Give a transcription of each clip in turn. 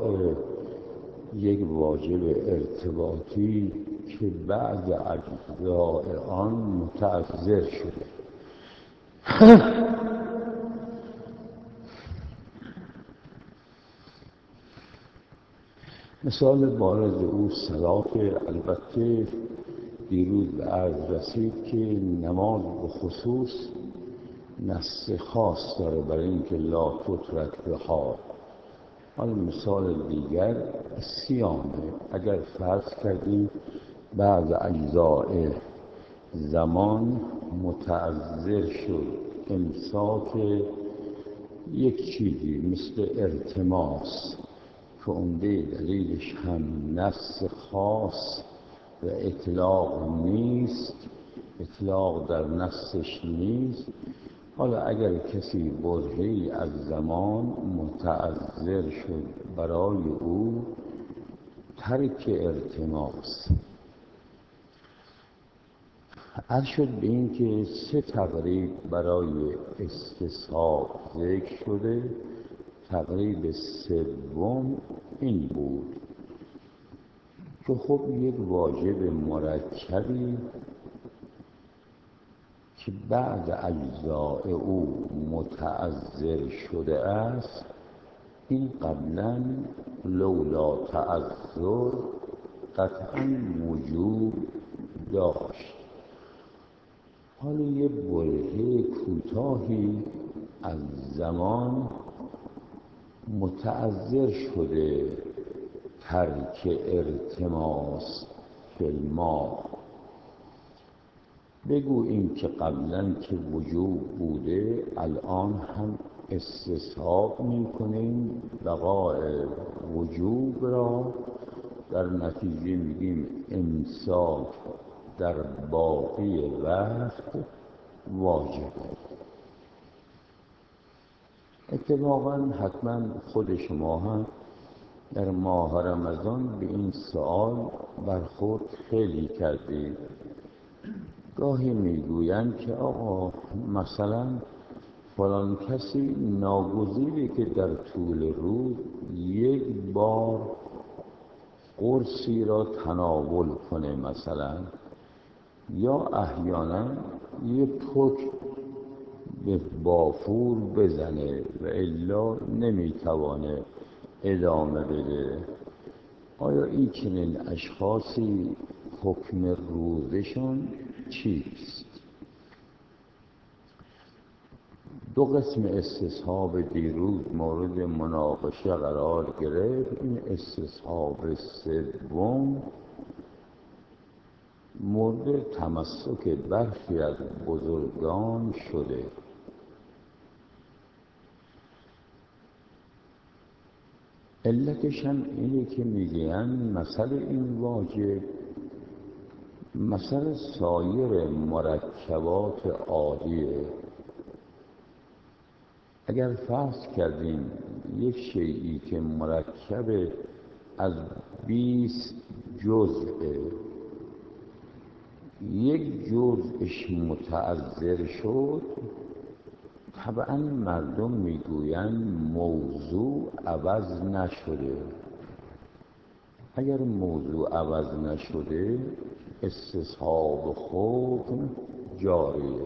یک واجب ارتباطی که بعض اجزای آن متعذر شده. مثال بارز او صلاة. البته دیروز به عرض رسید که نماز به خصوص نص خاص داره برای اینکه لا تترک بها. حالا مثال دیگر صیامه. اگر فرض کردیم بعض اجزای زمان متعذر شد امساک یک چیزی مثل التماس که عمده دلیلش هم نص خاص و اطلاق نیست، اطلاق در نصش نیست. حالا اگر کسی برهه‌ای از زمان متعذر شد برای او ترک التماس، عرض شد به این که 3 تقریب برای استصحاب ذکر شده. تقریب سوم این بود که خب یک واجب مرکبی که بعض اجزاء او متعذر شده است، این قبلا لولا تعذر قطعا وجوب داشت. حالا یه برهه کوتاهی از زمان متعذر شده ترک التماس فی الماء. بگوییم که قبلا که وجوب بوده الان هم استصحاب میکنیم بقای وجوب را، در نتیجه میگیم امساک در باقی وقت واجب. اتفاقا حتما خود شما هم در ماه رمضان به این سوال برخورد خیلی کردید. گاهی میگویند که آقا مثلا فلان کسی ناگزیره که در طول روز یک بار قرصی را تناول کنه مثلا، یا احیانا یه پک به بافور بزنه و الا نمیتوانه ادامه بده. آیا این چنین اشخاصی حکم روزشون چیست؟ 2 قسم استصحاب دیروز مورد مناقشه قرار گرفت. این استصحاب سوم مورد تمسک برخی از بزرگان شده. علتش هم اینه که میگن مثل این واجب مثل سایر مرکبات عادیه. اگر فرض کردیم یک شیئی که مرکب از 20 جزءه، یک جزءش متعذر شد، طبعا مردم میگویند موضوع عوض نشده. اگر موضوع عوض نشده استصحاب حکم جاریه.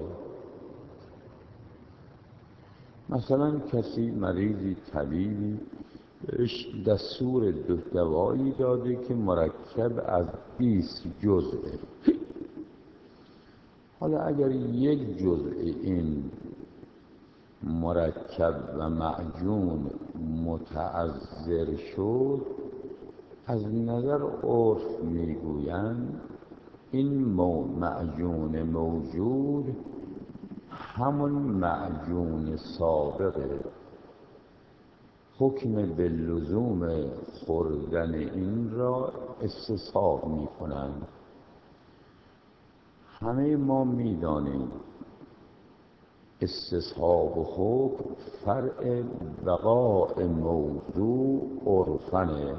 مثلا کسی مریضی طبیبی بهش دستور دوایی داده که مرکب از 20 جزءه. حالا اگر یک جزء این مرکب و معجون متعذر شد، از نظر عرف میگویند این معجون موجود همون معجون سابقه، حکم به لزوم خوردن این را استصحاب میکنند. همه ما میدانیم استصحاب و حکم فرع بقاء موضوع عرفنه.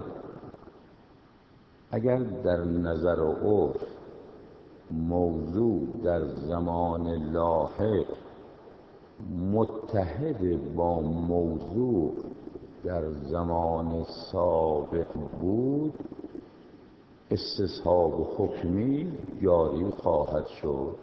اگر در نظر عرف موضوع در زمان لاحق متحد با موضوع در زمان سابق بود استصحاب حکمی جاری خواهد شد.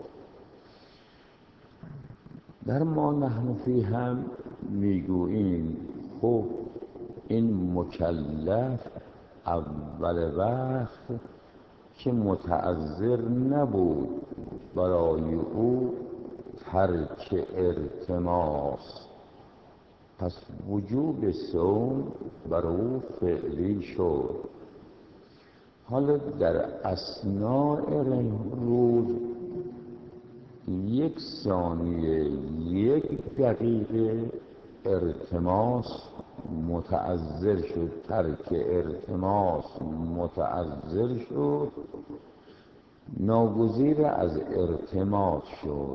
در ما نحن فیه هم میگوییم خب این مکلف اول وقت که متعذر نبود برای او ترک ارتماس، پس وجوب صوم بر او فعلی شد. حالا در اثناء روز 1 ثانیه 1 دقیقه ارتماس متعذر شد، ترک ارتماس متعذر شد، ناگزیر از ارتماس شد.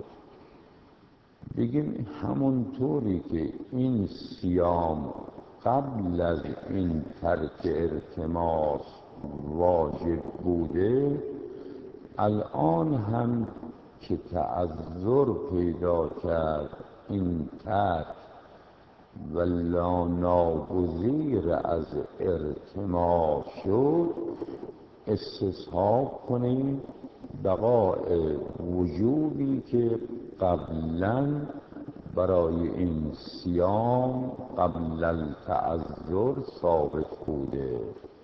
بگیم همونطوری که این صیام قبل از این ترک ارتماس واجب بوده، الان هم که تعذر پیدا کرد این ترک و ناگزیر از ارتماس شد، استصحاب کنیم بقای وجوبی که قبلا برای این صیام قبل التعذر ثابت بوده.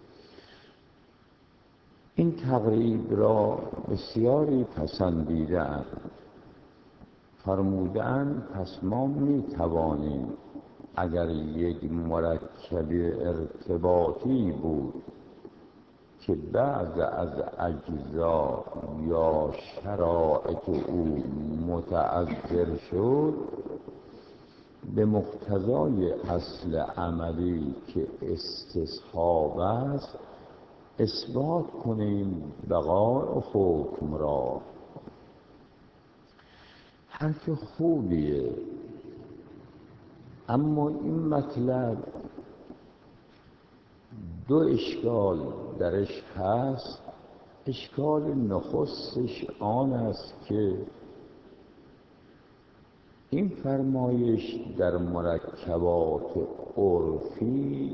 این تقریب را بسیاری پسندیده‌اند، فرموده‌اند پس ما می توانیم اگر یک مرکب ارتباطی بود که بعض از اجزا یا شرایط او متعذر شد، به مقتضای اصل عملی که استصحاب است اثبات کنیم بقای حکم را. حرف خوبیه، اما این مطلب 2 اشکال درش هست. اشکال نخستش آن است که این فرمایش در مرکبات عرفی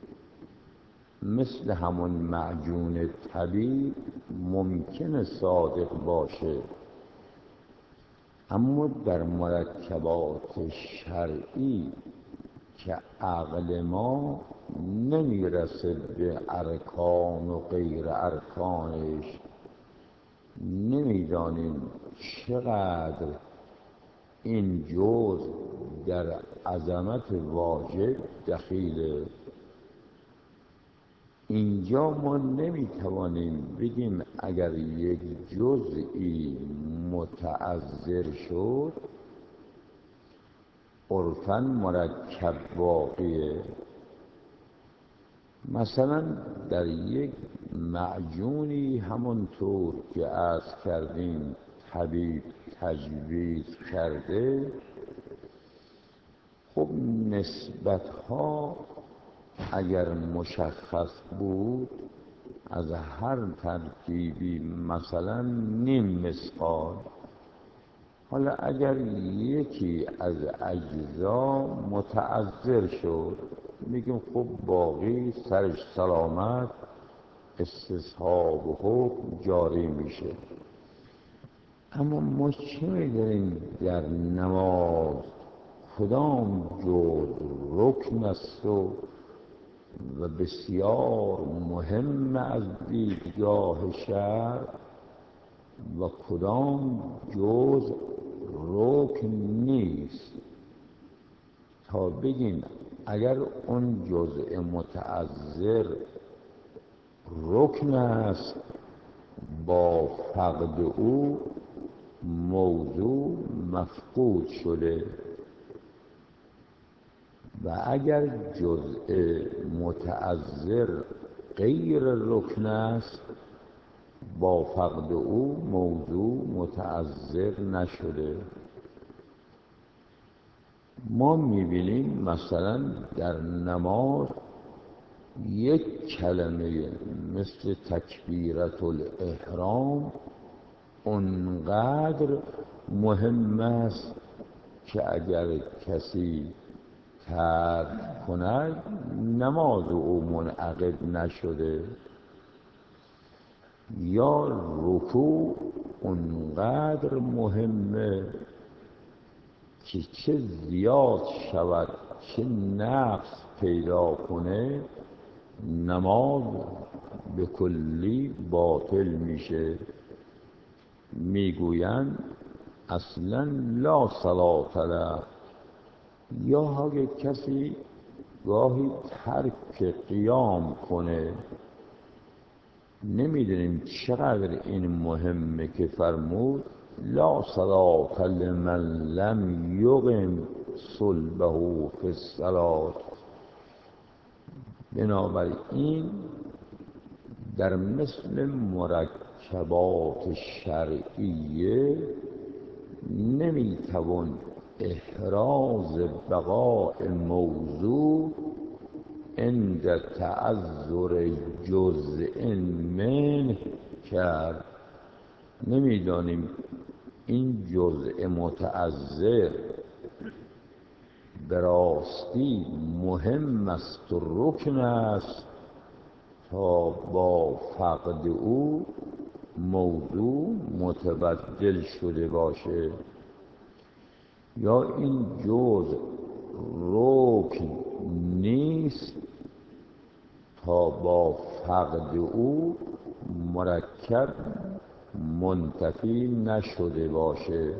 مثل همون معجون طبیب ممکنه صادق باشه، اما در مرکبات شرعی که عقل ما نمیرسه به ارکان و غیر ارکانش، نمیدانیم چقدر این جزء در عظمت واجب دخیله. اینجا ما نمیتوانیم بگیم اگر یک جزئی متعذر شد عرفاً مرکب باقیه. مثلا در یک معجونی همونطور که عرض کردیم طبیب تجویز کرده، خب نسبتها اگر مشخص بود از هر ترکیبی مثلا نیم مسقال، حالا اگر یکی از اجزا متعذر شد میگیم خب باقی سرش سلامت، استصحاب حکم جاری میشه. اما ما چه میدونیم در نماز کدام جزء رکن است و بسیار مهم از دیدگاه شرع و کدام جزء رکن نیست، تا بگیم اگر اون جزء متعذر رکن است با فقد او موضوع مفقود شده، و اگر جزء متعذر غیر رکن است با فقد او موضوع متعذر نشده. ما میبینیم مثلا در نماز یک کلمه مثل تکبیرة الاحرام اونقدر مهم است که اگر کسی ترک کند نماز او منعقد نشده، یا رکوع اونقدر مهمه که چه زیاد شود چه نقص پیدا کنه نماز به کلی باطل میشه. میگویند اصلا لا صلاة له. یا اگه کسی گاهی ترک قیام کنه، نمیدونیم چقدر این مهمه که فرمود لا صلاة لمن لم یقم صلبه فی الصلاة. بنابراین در مثل مرکبات شرعیه نمیتوان احراز بقاء موضوع عند تعذر جزء منه کرد. نمیدانیم این جزء متعذر به راستی مهم است و رکن است تا با فقد او موضوع متبدل شده باشه، یا این جزء رکن نیست تا با فقد او مرکب منتفی نشده باشه.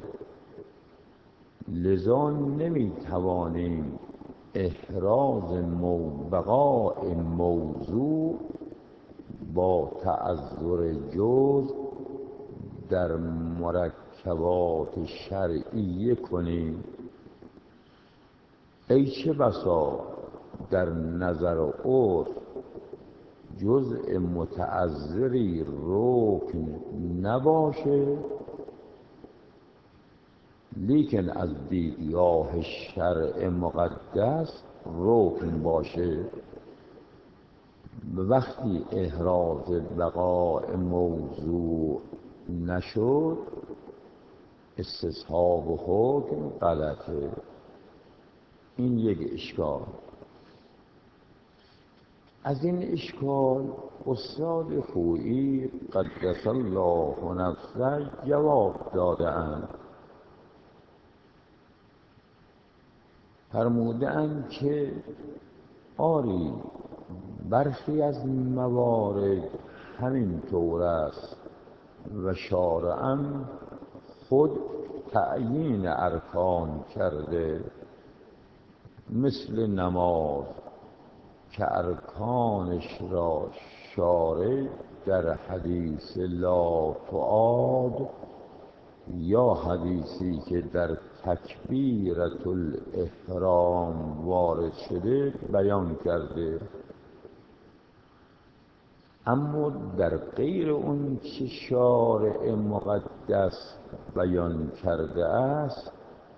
لذا نمیتوانیم احراز بقاء موضوع با تعذر جزء در مرکبات شرعیه کنیم. ای چه بسا در نظر و عرف جزء متعذری رکن نباشه، لیکن از دیدگاه شرع مقدس رکن باشه. وقتی احراز بقاء موضوع نشد استصحاب و حکم غلطه. این یک اشکال. از این اشکال استاد خویی قدس الله نفسه جواب داده‌اند. فرموده‌اند که آری برخی از موارد همین طور است و شارعم خود تعیین ارکان کرده، مثل نماز که ارکانش را شارع در حدیث لا تعاد یا حدیثی که در تکبیرة الاحرام وارد شده بیان کرده. اما در غیر اون که شارع مقدس بیان کرده است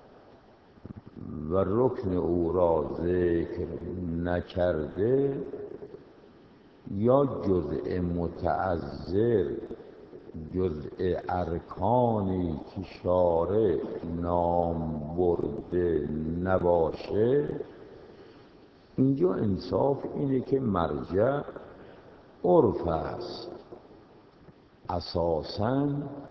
و رکن او را ذکر نکرده، یا جزء متعذر جزء ارکانی که شارع نام برده نباشه، اینجا انصاف اینه که مرجع عرف است. اساساً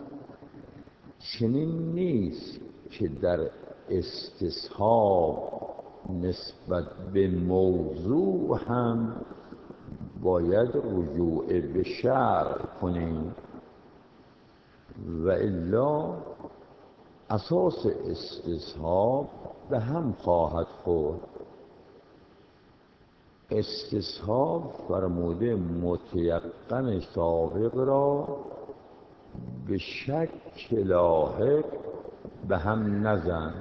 چنین نیست که در استصحاب نسبت به موضوع هم باید رجوع به شرع کنیم، و الا اساس استصحاب به هم خواهد خورد. استصحاب فرموده متیقن سابق را به شک لاحق به هم نزن.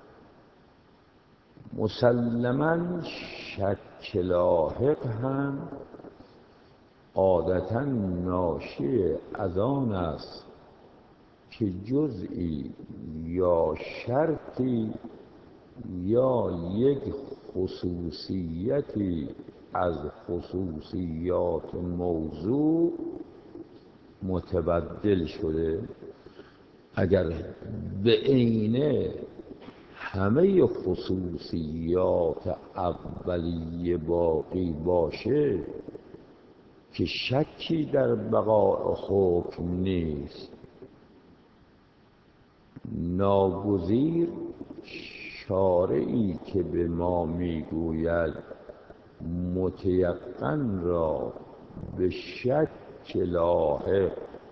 مسلماً شک لاحق هم عادتاً ناشی از آن است که جزئی یا شرطی یا یک خصوصیتی از خصوصیات موضوع متبدل شده. اگر به عینه همه خصوصیات اولیه باقی باشه که شکی در بقاء حکم نیست. ناگزیر شارعی که به ما میگوید متیقن را به شک لاحق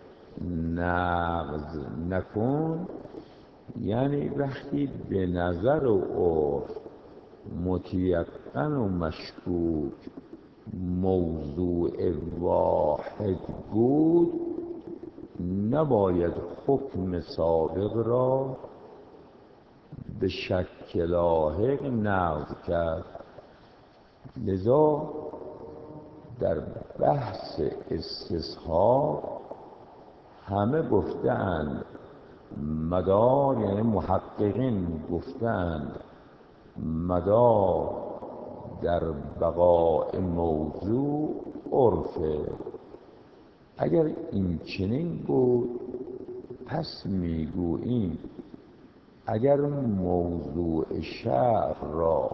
نقض نکن، یعنی وقتی به نظر و عرف متیقن و مشکوک موضوع واحد بود، نباید حکم سابق را به شک لاحق نقض کرد. لذا در بحث استصحاب همه گفتند مدار، یعنی محققین گفتند مدار در بقاء موضوع عرفه. اگر این چنین بود پس میگوییم اگر موضوع شرع را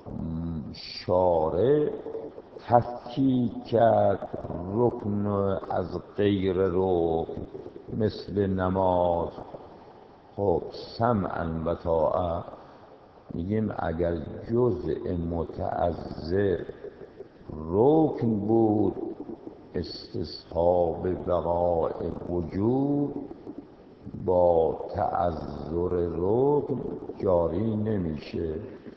شارع تفکیک کرد رکن از غیر رکن مثل نماز، خب سمعا و طاعه، میگیم اگر جزء متعذر رکن بود استصحاب بقاء وجود با تعذر رکن جاری نمیشه.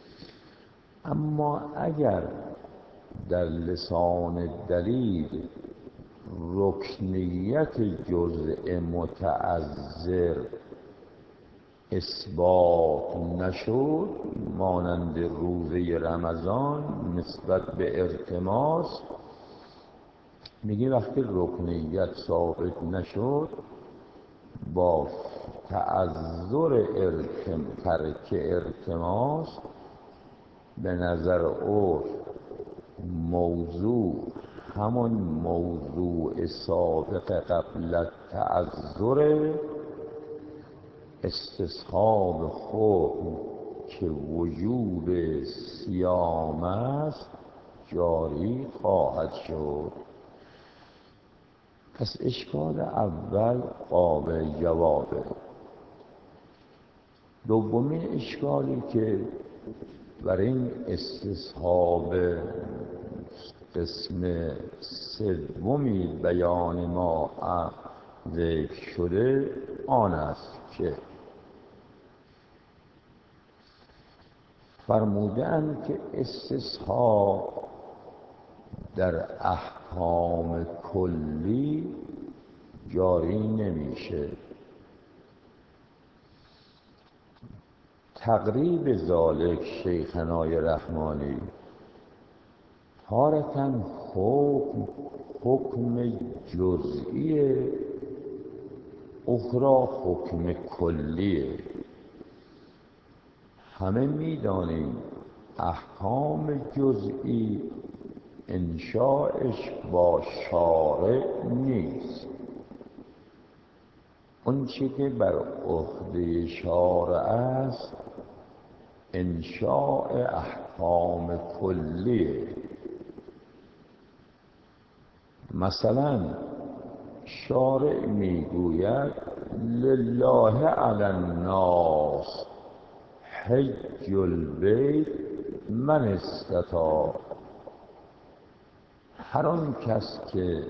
اما اگر در لسان دلیل رکنیت جزء متعذر اثبات نشد، مانند روزه رمضان نسبت به التماس، میگه وقتی رکنیت ثابت نشد با تعذر ترک التماس به نظر عرف موضوع همون موضوع سابق قبل تعذر، استصحاب حکم که وجوب صیام است جاری خواهد شد. پس اشکال اول قابل جوابه. دومین اشکالی که بر این استصحاب قسم سومی بیان ما ذکر شده آن است که فرمودند که استصحاب در احکام کلی جاری نمیشه. تقریب ذالک شیخنای رحمانی تارة حکم جزئی، اخرى حکم کلیه. همه میدانیم احکام جزئی انشاءش با شارع نیست. اون چی که بر عهده شارع است انشاء احکام کلیه. مثلا شارع میگوید لله علی الناس حج البیت من استطاع، هر آن کس که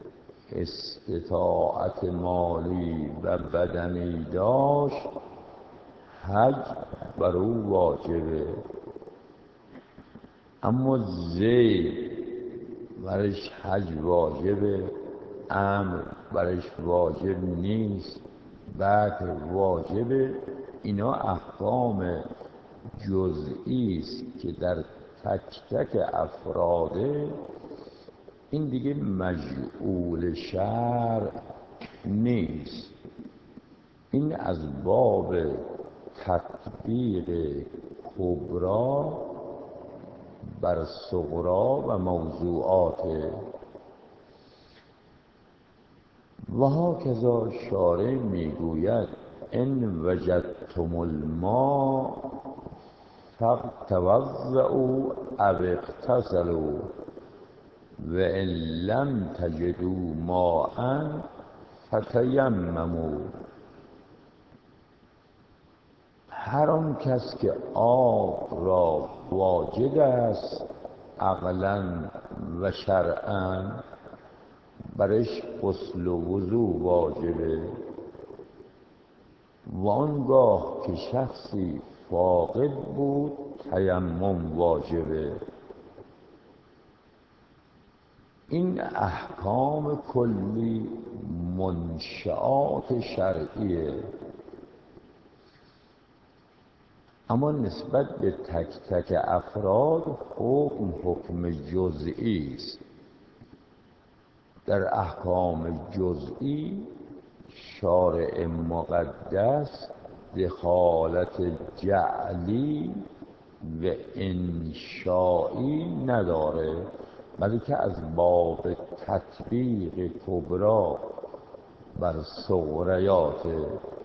استطاعت مالی و بدنی داشت حج بر او واجبه. اما زید برش حج واجبه، عمرو برش واجب نیست، بکر واجبه. اینا احکام جزئی است که در تک تک افراده، این دیگه مجعول شرع نیست. این از باب تطبیق کبرا بر صغرا و موضوعات. و هاکذا شارع میگوید ان وجدتم الماء فتوضؤوا او اغتسلوا وان لم تجدوا ماء فتیمموا. هر آن کس که آب را واجد است عقلا و شرعا برش غسل و وضو واجبه، و آنگاه که شخصی فاقد بود تیمم واجبه. این احکام کلی منشآت شرعیه، اما نسبت به تک تک افراد حکم جزئی است. در احکام جزئی شارع مقدس دخالت جعلی و انشایی نداره، بلکه از باب تطبیق کبرا بر صغریاته.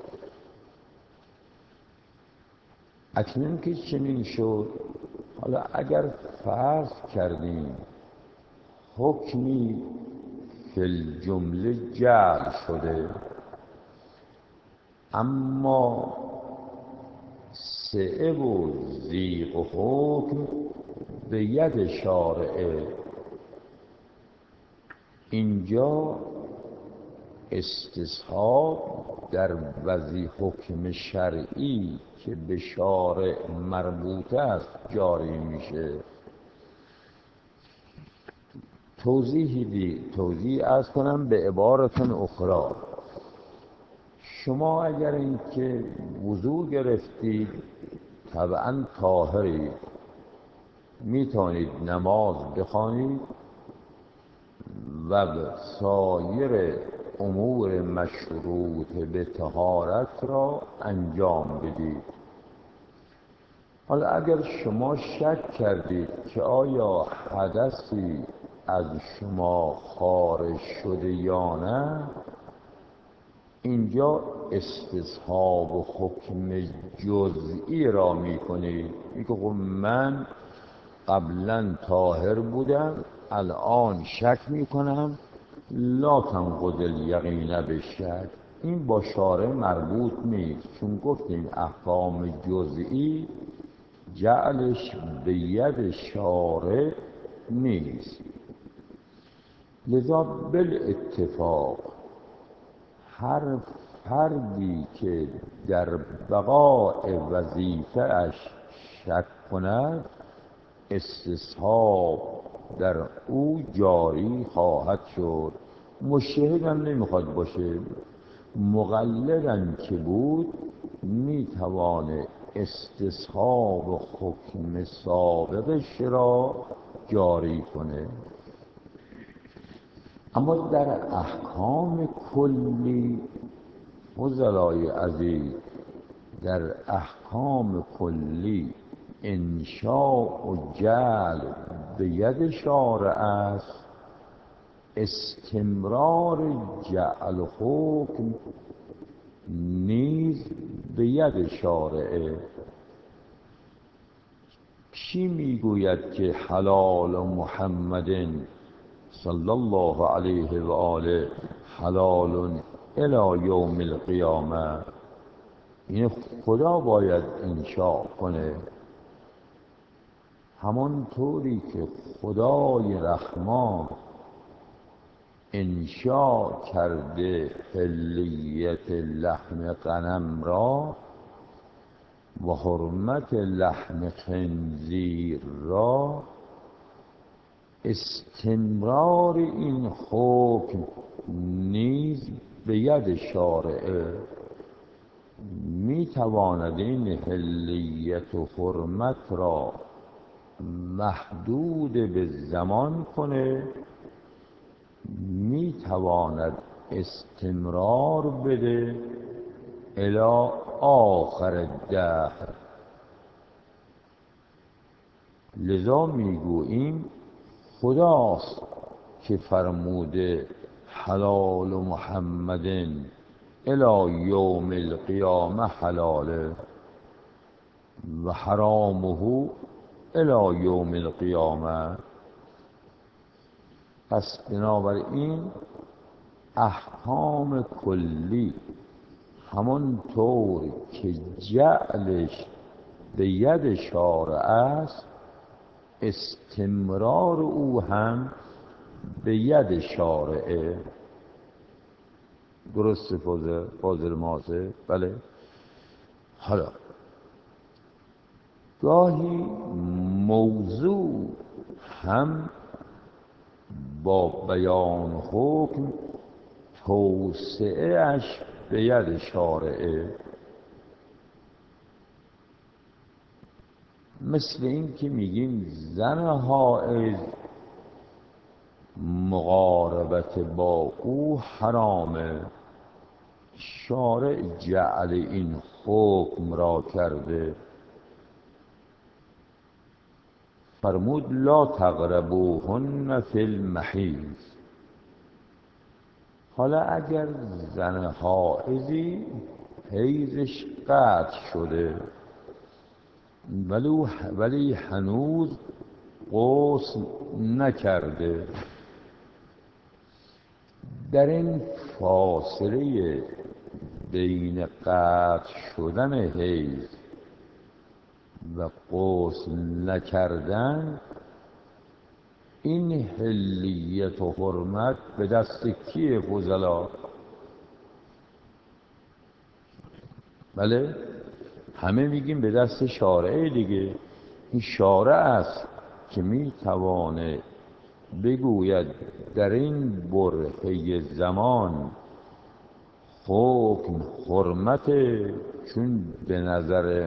اکنون که چنین شد، حالا اگر فرض کردیم حکمی فی الجمله جعل شده، اما سعه و ضیق و حکم به ید شارعه، اینجا استصحاب در وضع حکم شرعی که به شارع مربوط است جاری میشه. توضیح عرض کنم به عبارت اخرى. شما اگر اینکه وضو گرفتید طبعا طاهرید، میتونید نماز بخوانید و سایر امور مشروط به طهارت را انجام بدید. حالا اگر شما شک کردید که آیا حدثی از شما خارج شده یا نه، اینجا استصحاب و حکم جزئی را میکنید. میگه خب من قبلا طاهر بودم، الان شک میکنم، لا تنقض الیقین بالشک. این با شارع مربوط نیست، چون گفتیم احکام جزئی جعلش به ید شارع نیست. لذا بالاتفاق هر فردی که در بقاء وظیفه اش شک کند، استصحاب در او جاری خواهد شد. مجتهد هم نمیخواد باشه، مقلدن که بود میتوانه استصحاب و حکم سابقش را جاری کنه. اما در احکام کلی فضلای عزیز، در احکام کلی انشاء و جعل به ید شارع است، استمرار جعل و حکم نیز به ید شارعه. کی میگوید که حلال محمد صلی الله علیه و آله حلال الی یوم القیامه؟ این خدا باید انشاء کنه، همانطوری که خدای رحمان انشاء کرده حلیت لحم غنم را و حرمت لحم خنزیر را، استمرار این حکم نیز به ید شارعه. میتواند این حلیت و حرمت را محدود به زمان کنه، میتواند استمرار بده الی آخر الدهر. لذا میگوییم خداست که فرموده حلال محمد الی یوم القیامه حلاله و حرامه الی یوم القیامه. پس بنابراین احکام کلی همانطور که جعلش به ید شارع است، استمرار او هم به ید شارعه. درسته فاضل ماسه؟ بله. حالا گاهی موضوع هم با بیان حکم توسعه اش به ید شارعه. مثل این که میگیم زن حائض مقاربت با او حرامه، شارع جعل این حکم را کرده، فرمود لا تقربوهن فی المحیض. حالا اگر زن حائضی حیضش قطع شده ولی هنوز غسل نکرده، در این فاصله بین قطع شدن حیض و غسل نکردن، این حلیت و حرمت به دست کیه فضلا؟ بله، همه میگیم به دست شارعه دیگه. این شارع است که میتوانه بگوید در این برهه زمان حکم حرمت، چون به نظر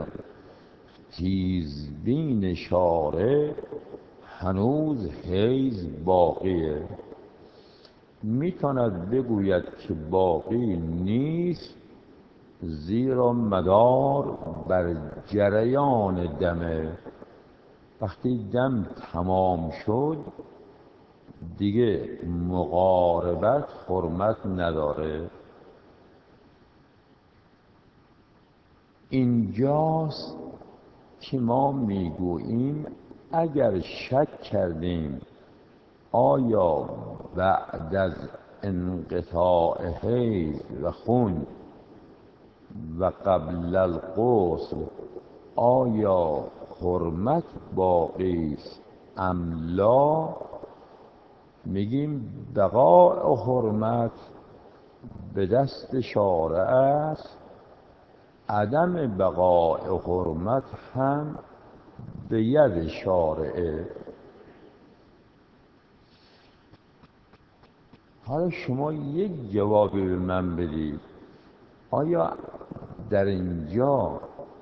تیزبین شارع هنوز حیض باقیه. میتواند بگوید که باقی نیست، زیرا مدار بر جریان دمه. وقتی دم تمام شد دیگه مقاربت حرمت نداره. اینجاست که ما میگوییم اگر شک کردیم آیا بعد از انقطاع حیض و خون و قبل الغسل آیا حرمت باقی است ام لا، میگیم بقاء حرمت به دست شارع است، عدم بقاء حرمت هم به ید شارعه. حالا شما یک جوابی به من بدید، آیا در اینجا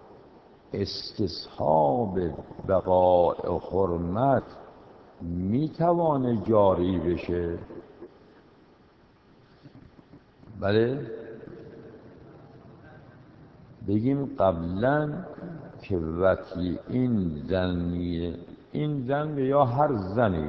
استصحاب بقاء حرمت میتوانه جاری بشه؟ بله، بگیم قبلا که وطی این زن یا هر زنی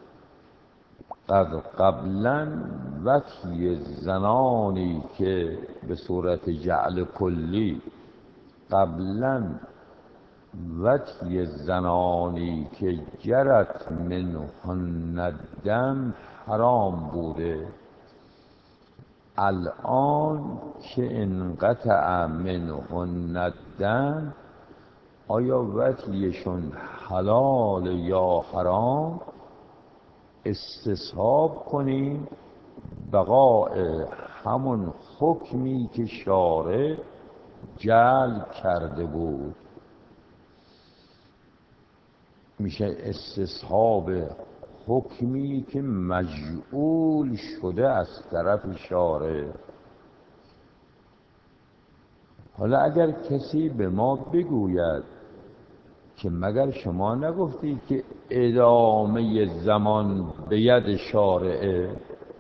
قبلا وطی زنانی که به صورت جعل کلی، قبلا وطی زنانی که جرت منهن الدم حرام بوده، الان که انقطع منهن الدم آیا وطیشون حلال یا حرام؟ استصحاب کنیم بقاء همون حکمی که شارع جعل کرده بود. میشه استصحاب حکمی که مجعول شده از طرف شارع. حالا اگر کسی به ما بگوید که مگر شما نگفتید که ادامه زمان به ید شارعه؟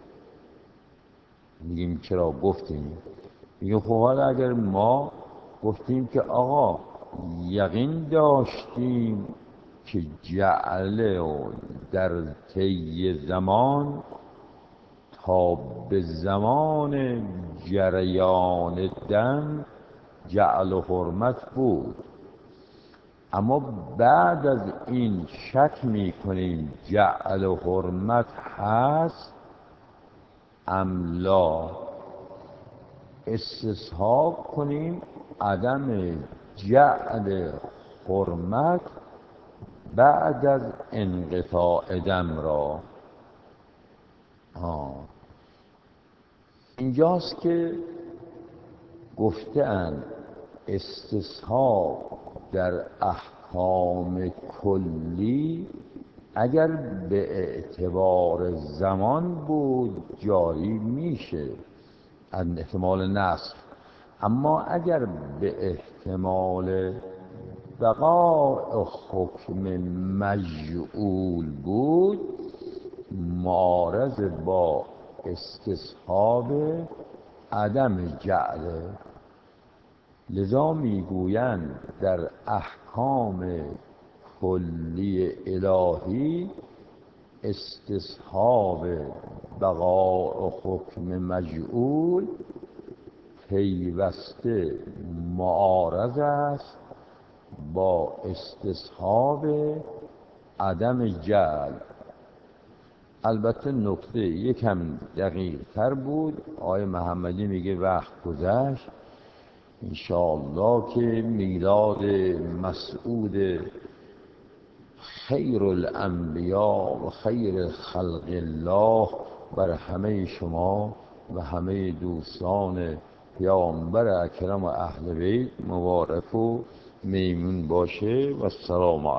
میگیم چرا گفتیم؟ میگه خب حالا اگر ما گفتیم که آقا یقین داشتیم که جعل و در طی زمان تا به زمان جریان دم جعل و حرمت بود، اما بعد از این شک میکنیم جعل و حرمت هست املا. استصحاب کنیم عدم جعل حرمت بعد از انقطاع دم را. اینجاست که گفته‌اند استصحاب در احکام کلی اگر به اعتبار زمان بود جاری میشه از احتمال نسخ، اما اگر به احتمال بقاء حکم مجعول بود معارض با استصحاب عدم جعل. لذا میگویند در احکام کلی الهی استصحاب بقاء حکم مجعول پیوسته معارض است با استصحاب عدم جعل. البته نکته یکم دقیق تر بود. آقای محمدی میگه وقت گذشت، انشاءالله که میلاد مسعود خیر الانبیا و خیر خلق الله بر همه شما و همه دوستان پیامبر اکرم و اهل بیت مبارک و میمون باشه و السلام علیکم.